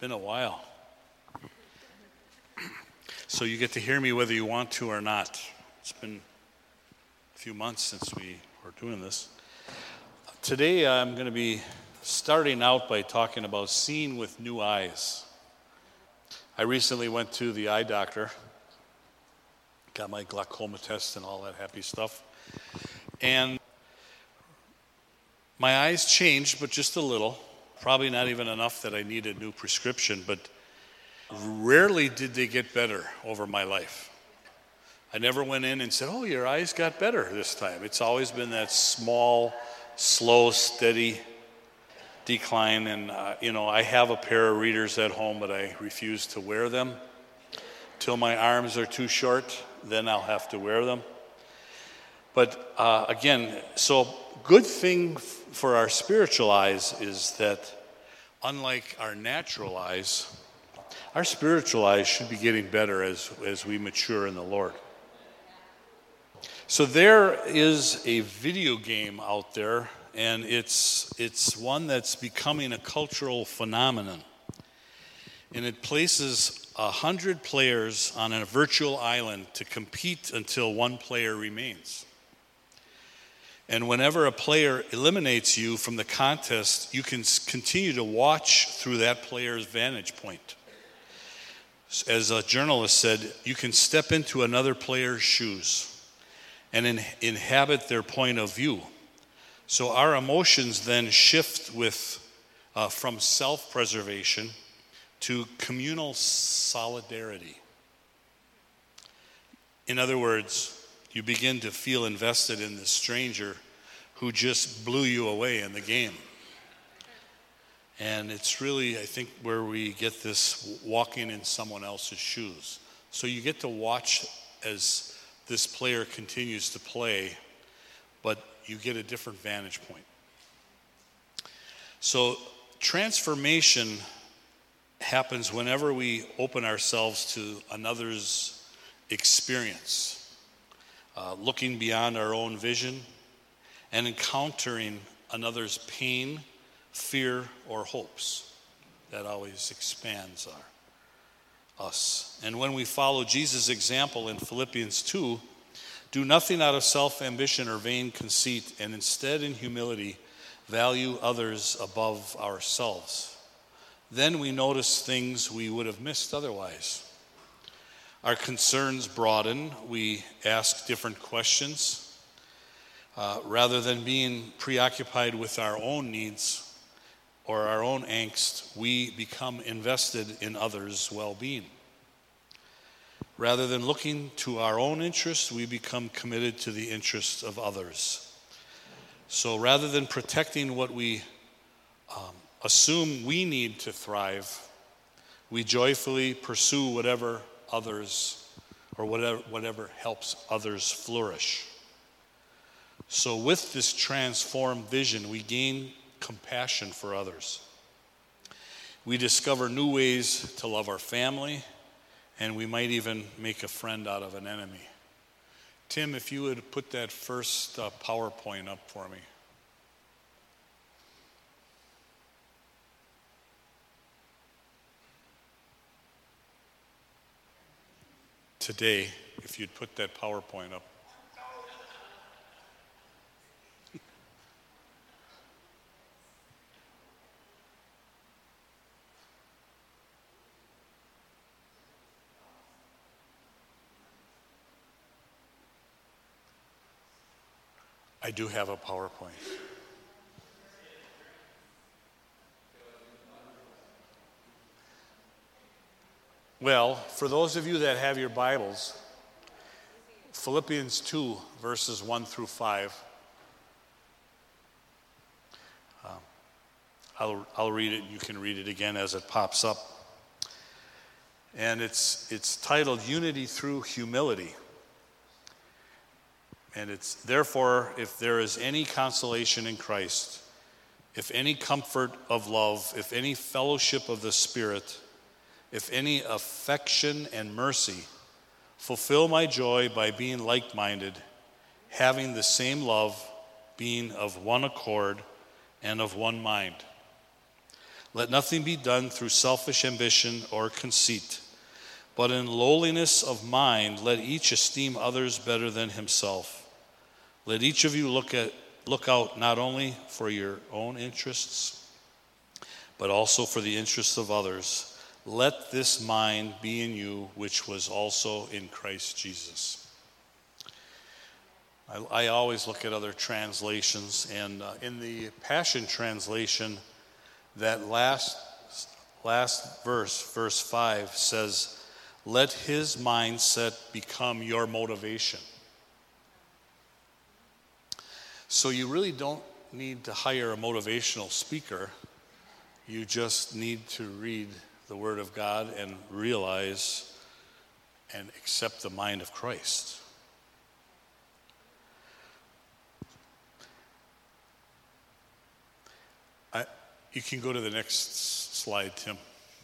Been a while. So you get to hear me whether you want to or not. It's been a few months since we were doing this. Today I'm going to be starting out by talking about seeing with new eyes. I recently went to the eye doctor, got my glaucoma test and all that happy stuff. And my eyes changed, but just a little. Probably not even enough that I need a new prescription, but rarely did they get better over my life. I never went in and said, oh, your eyes got better this time. It's always been that small, slow, steady decline. And, I have a pair of readers at home, but I refuse to wear them. Till my arms are too short, then I'll have to wear them. But again, so good thing for our spiritual eyes is that unlike our natural eyes, our spiritual eyes should be getting better as we mature in the Lord. So there is a video game out there, and it's one that's becoming a cultural phenomenon. And it places 100 players on a virtual island to compete until one player remains. And whenever a player eliminates you from the contest, you can continue to watch through that player's vantage point. As a journalist said, you can step into another player's shoes and inhabit their point of view. So our emotions then shift from self-preservation to communal solidarity. In other words, you begin to feel invested in the stranger who just blew you away in the game. And it's really, I think, where we get this walking in someone else's shoes. So you get to watch as this player continues to play, but you get a different vantage point. So transformation happens whenever we open ourselves to another's experience. Looking beyond our own vision and encountering another's pain, fear, or hopes. That always expands us. And when we follow Jesus' example in Philippians 2, do nothing out of self-ambition or vain conceit, and instead in humility value others above ourselves. Then we notice things we would have missed otherwise. Our concerns broaden. We ask different questions. Rather than being preoccupied with our own needs or our own angst, we become invested in others' well-being. Rather than looking to our own interests, we become committed to the interests of others. So rather than protecting what we assume we need to thrive, we joyfully pursue whatever others, or whatever helps others flourish. So with this transformed vision, we gain compassion for others. We discover new ways to love our family, and we might even make a friend out of an enemy. Tim, if you would put that first PowerPoint up for me. Today, if you'd put that PowerPoint up. I do have a PowerPoint. Well, for those of you that have your Bibles, Philippians 2, verses 1 through 5. I'll read it. You can read it again as it pops up. And it's titled Unity Through Humility. And it's, therefore, if there is any consolation in Christ, if any comfort of love, if any fellowship of the Spirit, if any affection and mercy, fulfill my joy by being like-minded, having the same love, being of one accord and of one mind. Let nothing be done through selfish ambition or conceit, but in lowliness of mind, let each esteem others better than himself. Let each of you look out not only for your own interests, but also for the interests of others. Let this mind be in you, which was also in Christ Jesus. I always look at other translations, and in the Passion Translation, that last verse, verse 5, says, let his mindset become your motivation. So you really don't need to hire a motivational speaker. You just need to read the Word of God and realize and accept the mind of Christ. You can go to the next slide, Tim.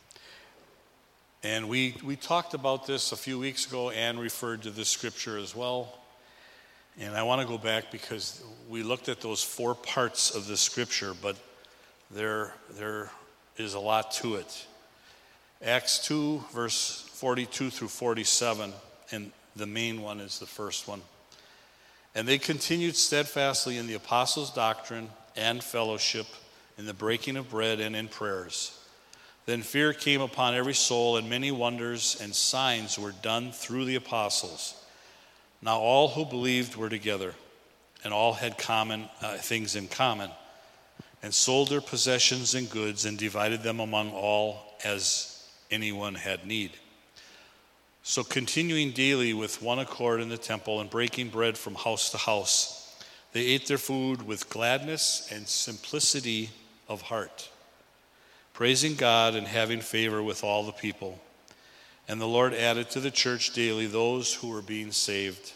And we talked about this a few weeks ago and referred to this scripture as well. And I want to go back because we looked at those 4 parts of the scripture, but there is a lot to it. Acts 2, verse 42 through 47, and the main one is the first one. And they continued steadfastly in the apostles' doctrine and fellowship, in the breaking of bread and in prayers. Then fear came upon every soul, and many wonders and signs were done through the apostles. Now all who believed were together, and all had things in common, and sold their possessions and goods, and divided them among all as anyone had need. So continuing daily with one accord in the temple, and breaking bread from house to house, they ate their food with gladness and simplicity of heart, praising God and having favor with all the people. And the Lord added to the church daily those who were being saved.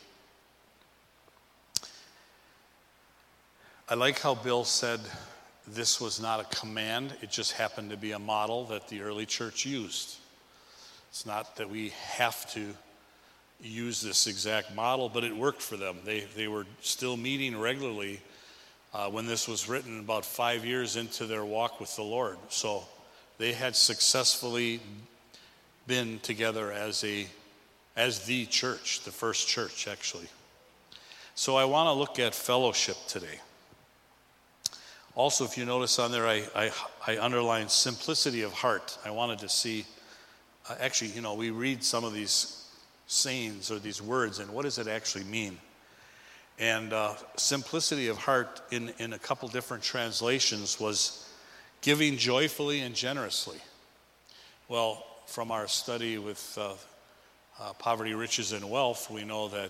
I like how Bill said this was not a command, it just happened to be a model that the early church used. It's not that we have to use this exact model, but it worked for them. They were still meeting regularly when this was written, about 5 years into their walk with the Lord. So they had successfully been together as the church, the first church actually. So I want to look at fellowship today. Also, if you notice on there, I underlined simplicity of heart. I wanted to see, we read some of these sayings or these words, and what does it actually mean? And simplicity of heart in a couple different translations was giving joyfully and generously. Well, from our study with Poverty, Riches, and Wealth, we know that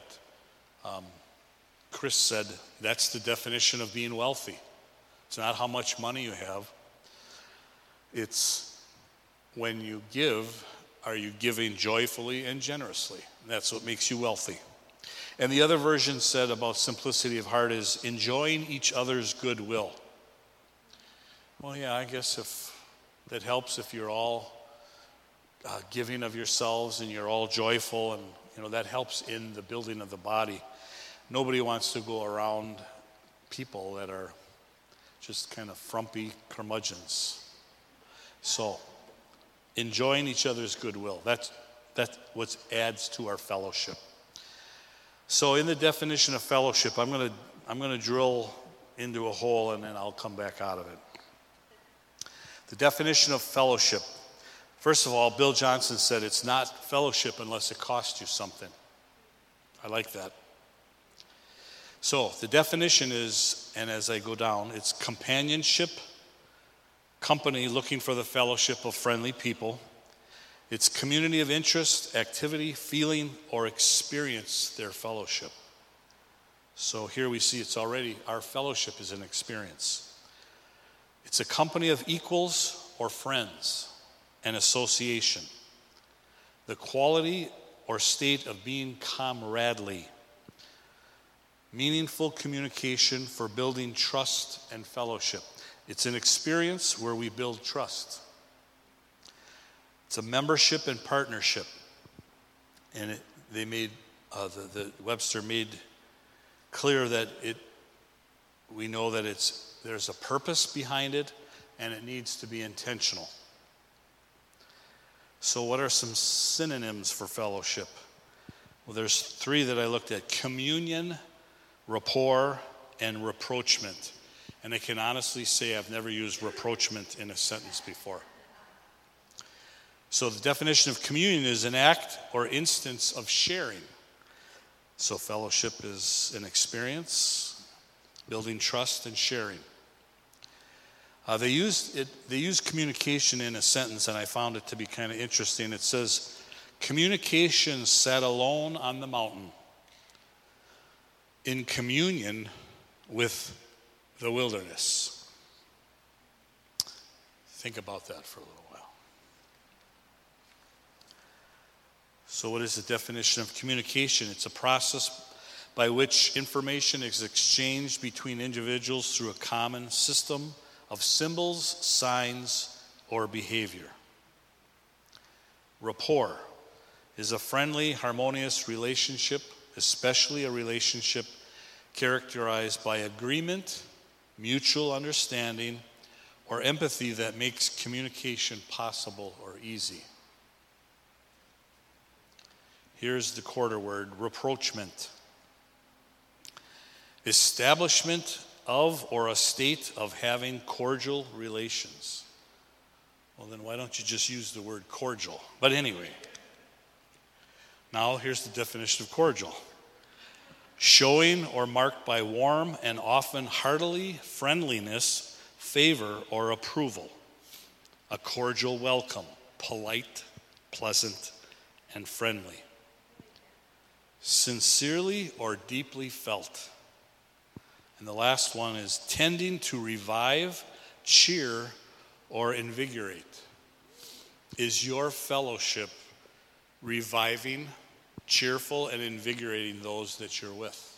Chris said that's the definition of being wealthy. It's not how much money you have. It's when you give, are you giving joyfully and generously? That's what makes you wealthy. And the other version said about simplicity of heart is enjoying each other's goodwill. Well, yeah, I guess if that helps if you're all giving of yourselves and you're all joyful, and that helps in the building of the body. Nobody wants to go around people that are just kind of frumpy curmudgeons. So, enjoying each other's goodwill. That's what adds to our fellowship. So in the definition of fellowship, I'm going to drill into a hole and then I'll come back out of it. The definition of fellowship. First of all, Bill Johnson said it's not fellowship unless it costs you something. I like that. So the definition is, and as I go down, it's companionship, company looking for the fellowship of friendly people. It's community of interest, activity, feeling, or experience their fellowship. So here we see it's already, our fellowship is an experience. It's a company of equals or friends, an association. The quality or state of being comradely. Meaningful communication for building trust and fellowship. It's an experience where we build trust. It's a membership and partnership. And they made, the Webster made clear that we know that there's a purpose behind it, and it needs to be intentional. So what are some synonyms for fellowship? Well, there's 3 that I looked at: communion, rapport, and rapprochement. And I can honestly say I've never used rapprochement in a sentence before. So the definition of communion is an act or instance of sharing. So fellowship is an experience, building trust and sharing. They use communication in a sentence, and I found it to be kind of interesting. It says, communication sat alone on the mountain in communion with the wilderness. Think about that for a little while. So what is the definition of communication? It's a process by which information is exchanged between individuals through a common system of symbols, signs, or behavior. Rapport is a friendly, harmonious relationship, especially a relationship characterized by agreement, mutual understanding, or empathy that makes communication possible or easy. Here's the quarter word: rapprochement. Establishment of or a state of having cordial relations. Well, then why don't you just use the word cordial? But anyway, now here's the definition of cordial: showing or marked by warm and often heartily friendliness, favor, or approval. A cordial welcome, polite, pleasant, and friendly. Sincerely or deeply felt. And the last one is tending to revive, cheer, or invigorate. Is your fellowship reviving, cheerful, and invigorating those that you're with?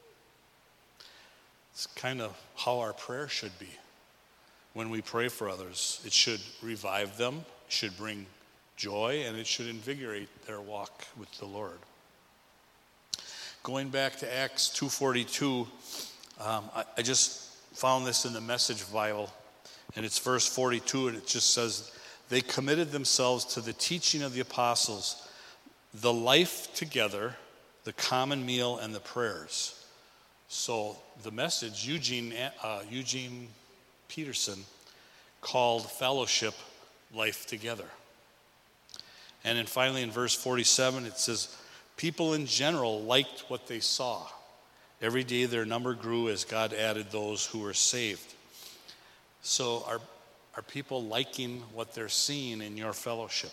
It's kind of how our prayer should be. When we pray for others, it should revive them, it should bring joy, and it should invigorate their walk with the Lord. Going back to Acts 2:42, I just found this in the Message Bible, and it's verse 42, and it just says, they committed themselves to the teaching of the apostles, the life together, the common meal, and the prayers. So the message, Eugene Peterson called fellowship life together. And then finally in verse 47, it says, people in general liked what they saw. Every day their number grew as God added those who were saved. So are people liking what they're seeing in your fellowship?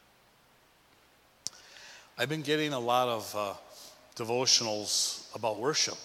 I've been getting a lot of devotionals about worship.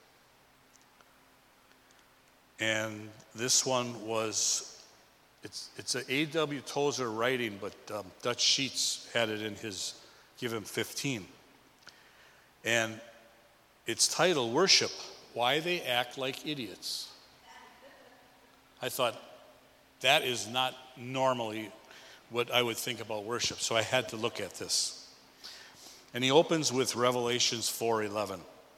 And this one it's a A.W. Tozer writing, but Dutch Sheets had it in his Give Him 15. And it's titled, Worship, Why They Act Like Idiots. I thought, that is not normally what I would think about worship, so I had to look at this. And he opens with Revelations 4:11.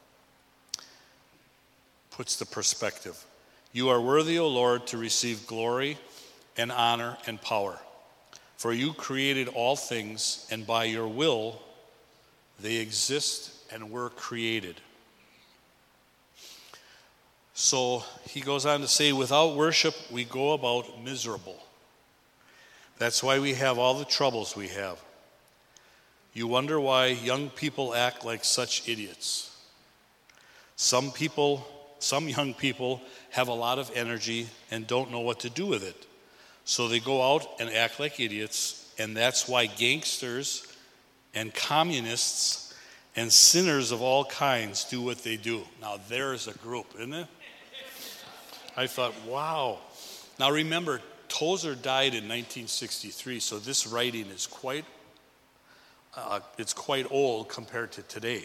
Puts the perspective. You are worthy, O Lord, to receive glory and honor and power. For you created all things, and by your will they exist and were created. So he goes on to say, without worship, we go about miserable. That's why we have all the troubles we have. You wonder why young people act like such idiots. Some young people have a lot of energy and don't know what to do with it. So they go out and act like idiots, and that's why gangsters and communists and sinners of all kinds do what they do. Now there's a group, isn't it? I thought, wow. Now remember, Tozer died in 1963, so this writing is quite old compared to today.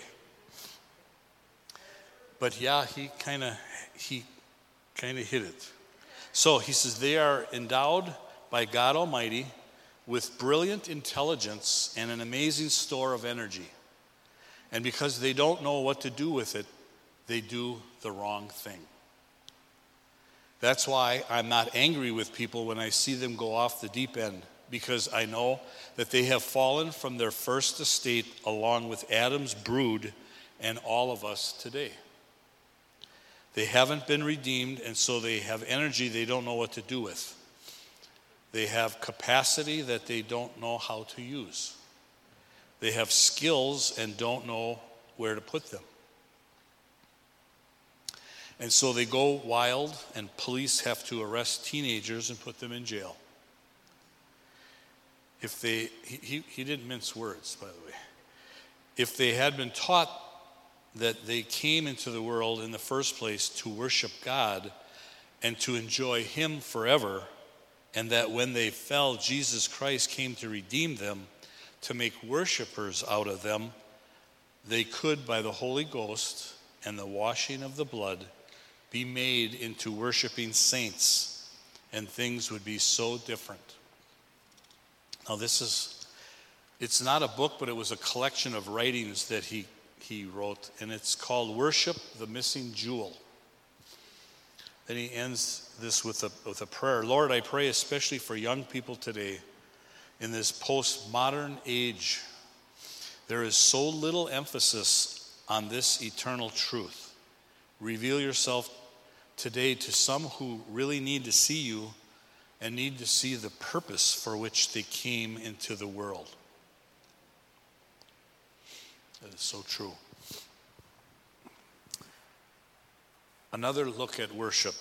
But yeah, he kind of hit it. So he says, they are endowed by God Almighty with brilliant intelligence and an amazing store of energy. And because they don't know what to do with it, they do the wrong thing. That's why I'm not angry with people when I see them go off the deep end, because I know that they have fallen from their first estate along with Adam's brood and all of us today. They haven't been redeemed, and so they have energy they don't know what to do with. They have capacity that they don't know how to use. They have skills and don't know where to put them. And so they go wild, and police have to arrest teenagers and put them in jail. If they, he didn't mince words, by the way. If they had been taught that they came into the world in the first place to worship God and to enjoy Him forever, and that when they fell, Jesus Christ came to redeem them, to make worshipers out of them, they could, by the Holy Ghost and the washing of the blood, be made into worshiping saints, and things would be so different. Now it's not a book, but it was a collection of writings that he wrote, and it's called Worship the Missing Jewel. Then he ends this with a prayer. Lord, I pray especially for young people today in this postmodern age. There is so little emphasis on this eternal truth. Reveal yourself today to some who really need to see you and need to see the purpose for which they came into the world. That is so true. Another look at worship,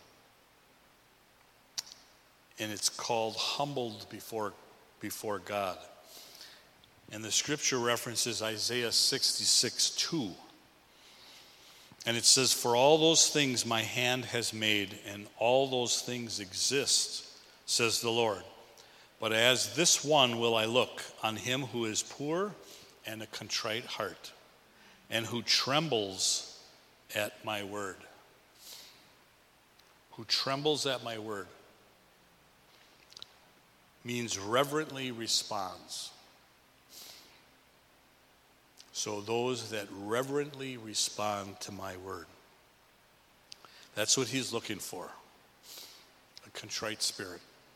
and it's called humbled before God. And the scripture references Isaiah 66:2. And it says, for all those things my hand has made, and all those things exist, says the Lord. But as this one will I look, on him who is poor and a contrite heart, and who trembles at my word. Who trembles at my word means reverently responds. So those that reverently respond to my word. That's what he's looking for. A contrite spirit.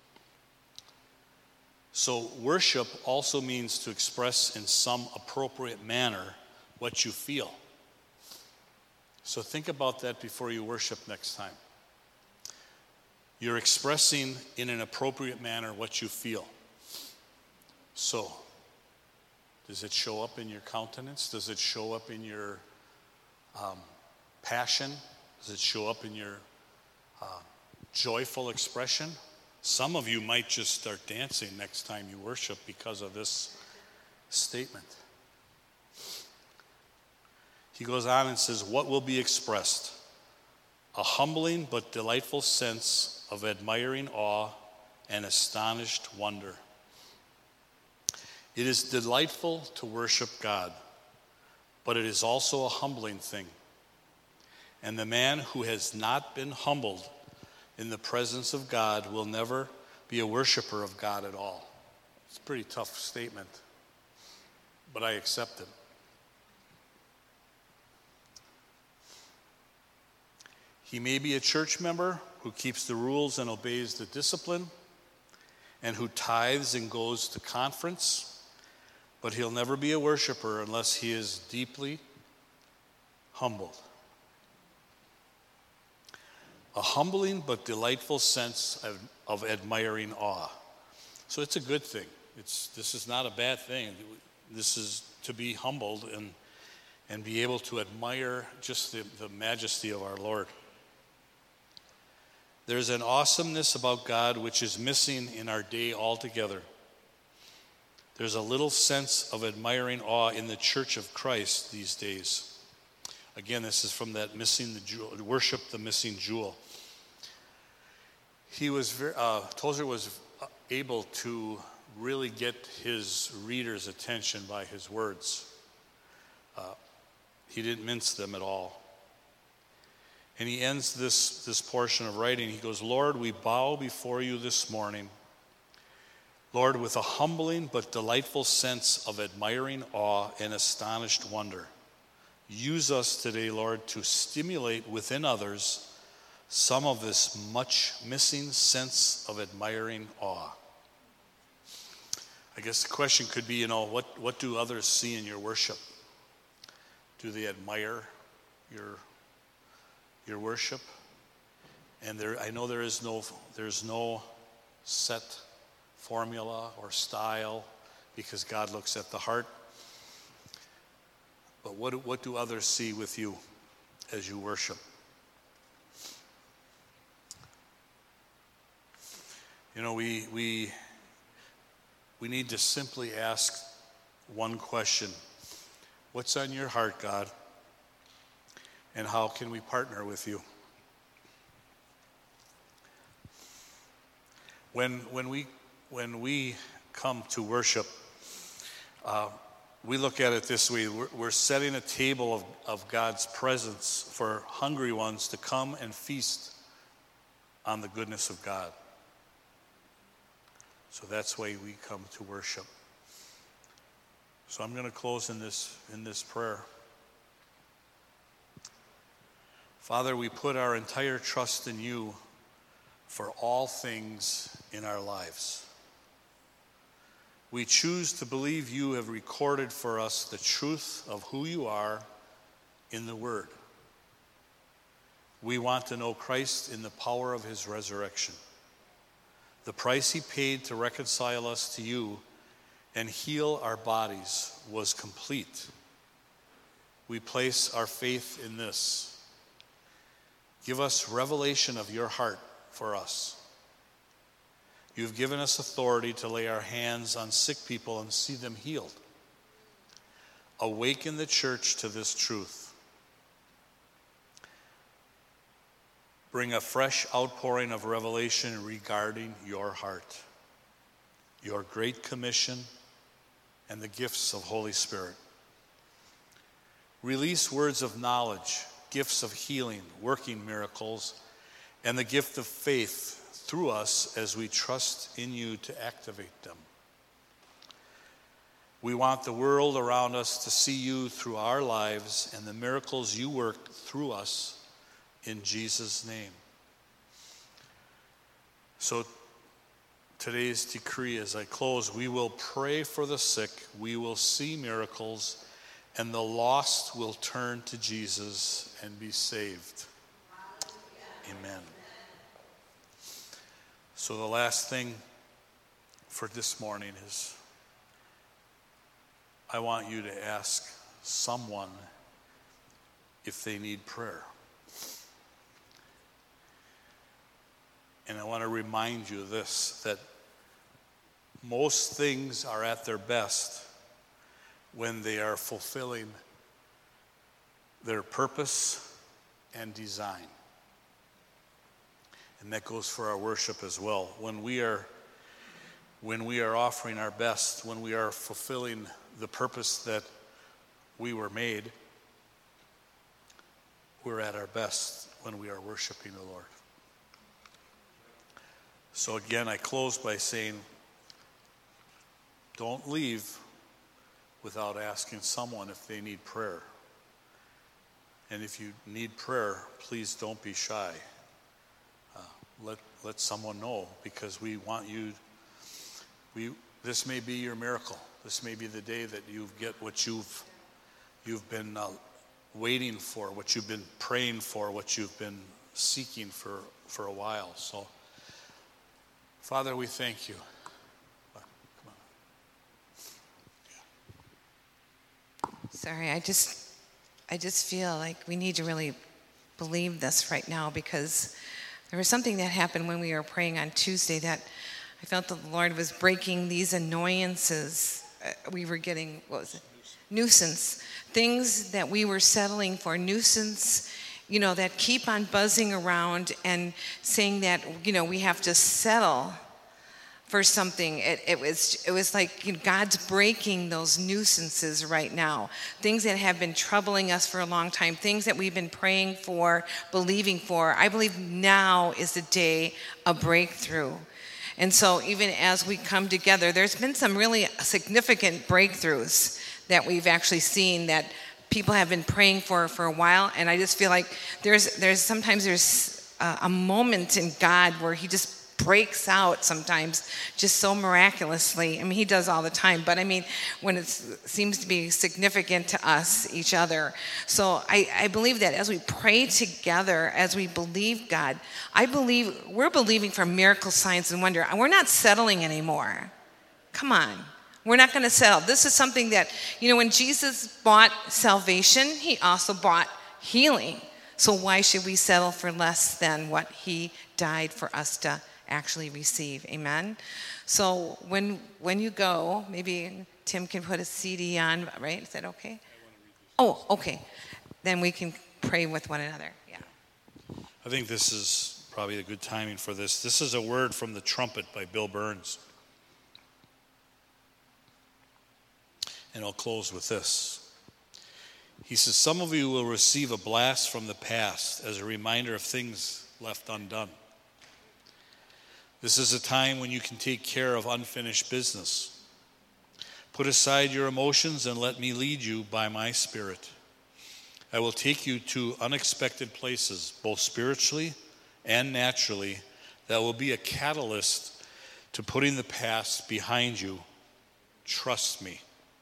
So worship also means to express in some appropriate manner what you feel. So think about that before you worship next time. You're expressing in an appropriate manner what you feel. So, does it show up in your countenance? Does it show up in your passion? Does it show up in your joyful expression? Some of you might just start dancing next time you worship because of this statement. He goes on and says, what will be expressed? A humbling but delightful sense of admiring awe and astonished wonder. It is delightful to worship God, but it is also a humbling thing. And the man who has not been humbled in the presence of God will never be a worshiper of God at all. It's a pretty tough statement, but I accept it. He may be a church member who keeps the rules and obeys the discipline, and who tithes and goes to conference, but he'll never be a worshiper unless he is deeply humbled. A humbling but delightful sense of admiring awe. So it's a good thing. This is not a bad thing. This is to be humbled and be able to admire just the majesty of our Lord. There's an awesomeness about God which is missing in our day altogether. There's a little sense of admiring awe in the Church of Christ these days. Again, this is from that missing the jewel, worship the missing jewel. Tozer was able to really get his readers' attention by his words. He didn't mince them at all. And he ends this portion of writing. He goes, Lord, we bow before you this morning. Lord, with a humbling but delightful sense of admiring awe and astonished wonder. Use us today, Lord, to stimulate within others some of this much missing sense of admiring awe. I guess the question could be, what do others see in your worship? Do they admire your worship? And I know there's no set formula or style, because God looks at the heart. But what do others see with you as you worship? We need to simply ask one question. What's on your heart, God? And how can we partner with you? When we come to worship, we look at it this way. We're setting a table of God's presence for hungry ones to come and feast on the goodness of God. So that's why we come to worship. So I'm going to close in this prayer. Father, we put our entire trust in you for all things in our lives. We choose to believe you have recorded for us the truth of who you are in the Word. We want to know Christ in the power of his resurrection. The price he paid to reconcile us to you and heal our bodies was complete. We place our faith in this. Give us revelation of your heart for us. You've given us authority to lay our hands on sick people and see them healed. Awaken the church to this truth. Bring a fresh outpouring of revelation regarding your heart, your great commission, and the gifts of Holy Spirit. Release words of knowledge, gifts of healing, working miracles, and the gift of faith through us as we trust in you to activate them. We want the world around us to see you through our lives and the miracles you work through us in Jesus' name. So today's decree, as I close, we will pray for the sick, we will see miracles, and the lost will turn to Jesus and be saved. Amen. So the last thing for this morning is I want you to ask someone if they need prayer. And I want to remind you of this, that most things are at their best when they are fulfilling their purpose and design. And that goes for our worship as well. When we are offering our best, when we are fulfilling the purpose that we were made, we're at our best when we are worshiping the Lord. So again, I close by saying, don't leave without asking someone if they need prayer. And if you need prayer, please don't be shy. Let someone know, because we want you. This may be your miracle. This may be the day that you get what you've been waiting for, what you've been praying for, what you've been seeking for a while. So, Father, we thank you. Come on. Yeah. Sorry, I just feel like we need to really believe this right now, because there was something that happened when we were praying on Tuesday that I felt that the Lord was breaking these annoyances. We were getting, nuisance. Things that we were settling for, nuisance, that keep on buzzing around and saying that, we have to settle for something. It was like God's breaking those nuisances right now. Things that have been troubling us for a long time, things that we've been praying for, believing for. I believe now is the day of breakthrough. And so even as we come together, there's been some really significant breakthroughs that we've actually seen that people have been praying for a while. And I just feel like there's sometimes a moment in God where he just breaks out sometimes just so miraculously. I mean, he does all the time, but I mean, when it seems to be significant to us, each other. So I believe that as we pray together, as we believe God, I believe we're believing for miracle signs and wonder. We're not settling anymore. Come on. We're not going to settle. This is something that, when Jesus bought salvation, he also bought healing. So why should we settle for less than what he died for us to actually receive? Amen. So when you go, maybe Tim can put a CD on, right? Is that okay? Oh, okay. Then we can pray with one another. Yeah. I think this is probably a good timing for this. This is a word from The Trumpet by Bill Burns. And I'll close with this. He says, some of you will receive a blast from the past as a reminder of things left undone. This is a time when you can take care of unfinished business. Put aside your emotions and let me lead you by my Spirit. I will take you to unexpected places, both spiritually and naturally, that will be a catalyst to putting the past behind you. Trust me.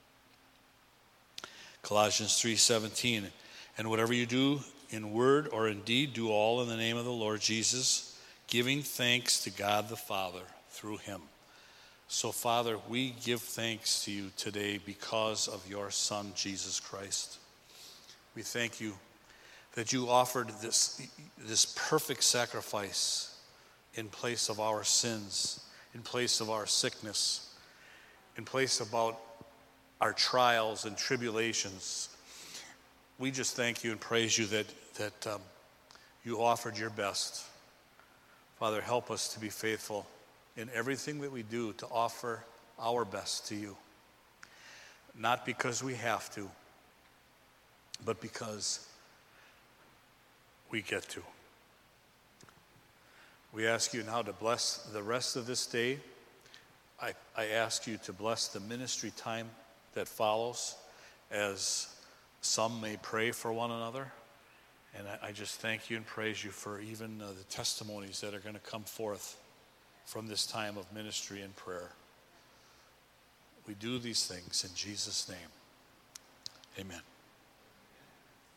Colossians 3:17, and whatever you do in word or in deed, do all in the name of the Lord Jesus, giving thanks to God the Father through him. So, Father, we give thanks to you today because of your Son, Jesus Christ. We thank you that you offered this perfect sacrifice in place of our sins, in place of our sickness, in place about our trials and tribulations. We just thank you and praise you that you offered your best. Father, help us to be faithful in everything that we do, to offer our best to you. Not because we have to, but because we get to. We ask you now to bless the rest of this day. I ask you to bless the ministry time that follows as some may pray for one another. And I just thank you and praise you for even the testimonies that are going to come forth from this time of ministry and prayer. We do these things in Jesus' name. Amen.